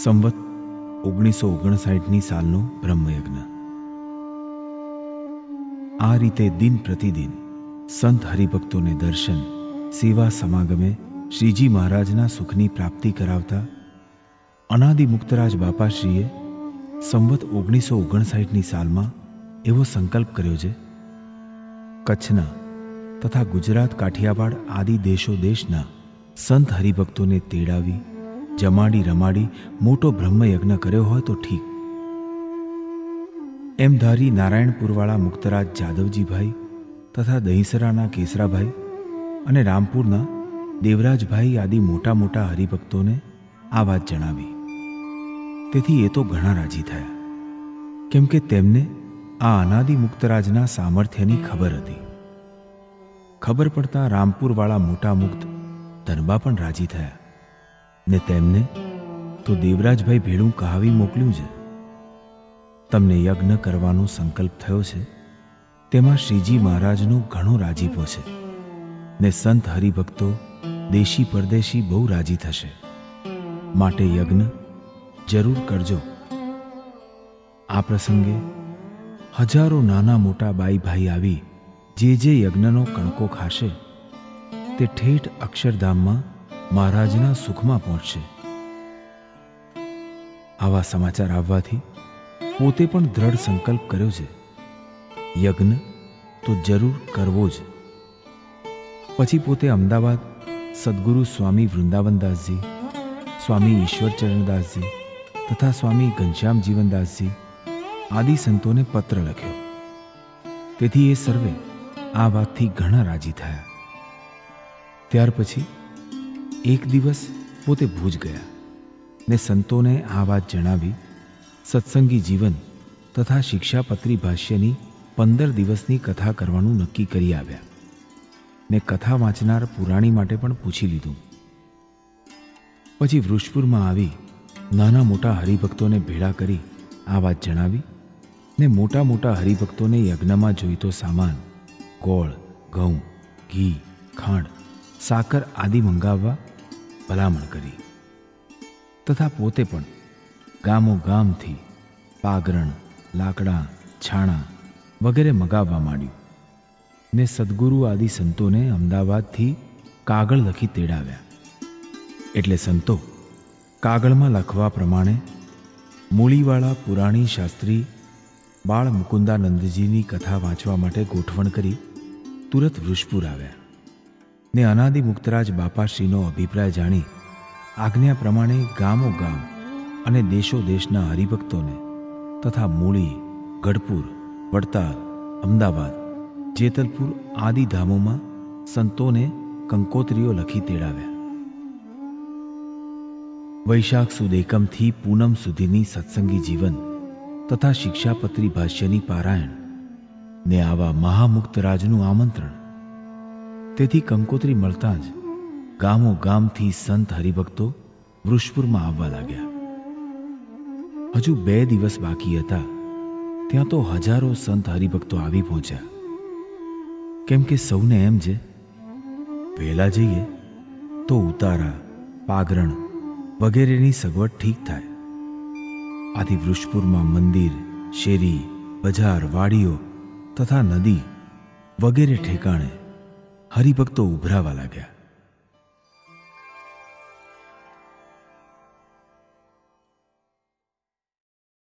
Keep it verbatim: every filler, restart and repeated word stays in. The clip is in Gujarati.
સંવત ઓગણીસો ઓગણસાઠની સાલનો બ્રહ્મયજ્ઞ. આ રીતે દિન પ્રતિદિન સંત હરિભક્તોને દર્શન, સેવા સમાગમે શ્રીજી મહારાજના સુખની પ્રાપ્તિ કરાવતા અનાદિ મુક્તરાજ બાપાશ્રીએ સંવત ઓગણીસો ઓગણસાઠની સાલમાં એવો સંકલ્પ કર્યો છે, કચ્છના તથા ગુજરાત કાઠિયાવાડ આદિ દેશો દેશના સંત હરિભક્તોને તેડાવી જમાડી રમાડી મોટો બ્રહ્મયજ્ઞ કર્યો હોય તો ઠીક. એમ ધારી નારાયણપુરવાળા મુક્તરાજ જાદવજીભાઈ તથા દહીસરાના કેસરાભાઈ અને રામપુરના દેવરાજભાઈ આદિ મોટા મોટા હરિભક્તોને આ વાત જણાવી. તેથી એ તો ઘણા રાજી થયા, કેમ કે તેમને આ અનાદિ મુક્તરાજના સામર્થ્યની ખબર હતી. ખબર પડતા રામપુરવાળા મોટા મુક્ત ધનબા પણ રાજી થયા ને તેમને તો દેવરાજભાઈ ભેળું કહાવી મોકલ્યું છે. તમને યજ્ઞ કરવાનો સંકલ્પ થયો છે, તેમાં શ્રીજી મહારાજનો ઘણો રાજીપો છે ને સંત હરિભક્તો દેશી પરદેશી બહુ રાજી થશે, માટે યજ્ઞ જરૂર કરજો. આ પ્રસંગે હજારો નાના મોટા બાઈ ભાઈ આવી જે જે યજ્ઞનો કણકો ખાશે તે ઠેઠ અક્ષરધામમાં મહારાજના સુખમાં પહોંચશે. આવા સમાચાર આવવાથી પોતે પણ દ્રઢ સંકલ્પ કર્યો છે, યજ્ઞ તો જરૂર કરવો જ. પછી પોતે અમદાવાદ સદગુરુ સ્વામી વૃંદાવનદાસજી, સ્વામી ઈશ્વરચરણદાસજી તથા સ્વામી ઘનશ્યામ જીવનદાસજી આદિ સંતોને પત્ર લખ્યો. તેથી એ સર્વે આ વાતથી ઘણા રાજી થયા. ત્યાર પછી એક દિવસ પોતે ભુજ ગયા ને સંતોને આ વાત જણાવી સત્સંગી જીવન તથા શિક્ષાપત્રી ભાષ્યની પંદર દિવસની કથા કરવાનું નક્કી કરી આવ્યા ને કથા વાંચનાર પુરાણી માટે પણ પૂછી લીધું. પછી વૃષપુરમાં આવી નાના મોટા હરિભક્તોને ભેળા કરી આ વાત જણાવી ને મોટા મોટા હરિભક્તોને યજ્ઞમાં જોઈતો સામાન ગોળ, ઘઉં, ઘી, ખાંડ, સાકર આદિ મંગાવવા ભલામણ કરી તથા પોતે પણ ગામો ગામથી પાગરણ, લાકડા, છાણા વગેરે મગાવવા માંડ્યું ને સદગુરુ આદિ સંતોને અમદાવાદથી કાગળ લખી તેડાવ્યા. એટલે સંતો કાગળમાં લખવા પ્રમાણે મૂળીવાળા પુરાણી શાસ્ત્રી બાળ મુકુંદાનંદજીની કથા વાંચવા માટે ગોઠવણ કરી તુરત વૃષપુર આવ્યા ને અનાદિ મુક્તરાજ બાપાશ્રીનો અભિપ્રાય જાણી આજ્ઞા પ્રમાણે ગામો ગામ અને દેશો દેશના હરિભક્તોને તથા મૂળી, ગઢપુર, વડતાલ, અમદાવાદ, જેતલપુર આદિ ધામોમાં સંતોને કંકોત્રીઓ લખી તેડાવ્યા. વૈશાખ સુદ એકમથી પૂનમ સુધીની સત્સંગી જીવન તથા શિક્ષાપત્રી ભાષ્યની પારાયણ ને આવા મહામુક્તરાજનું આમંત્રણ. તેથી કંકોત્રી મળતા જ ગામો ગામથી સંત હરિભક્તો વૃષપુરમાં આવવા લાગ્યા. હજુ બે દિવસ બાકી હતા ત્યાં તો હજારો સંત હરિભક્તો આવી પહોંચ્યા, કેમ કે સૌને એમ છે વહેલા જઈએ તો ઉતારા, પાગરણ વગેરેની સગવડ ઠીક થાય. આથી વૃષપુરમાં મંદિર, શેરી, બજાર, વાડીઓ તથા નદી વગેરે ઠેકાણે હરિભક્તો ઉભરાવા લાગ્યા.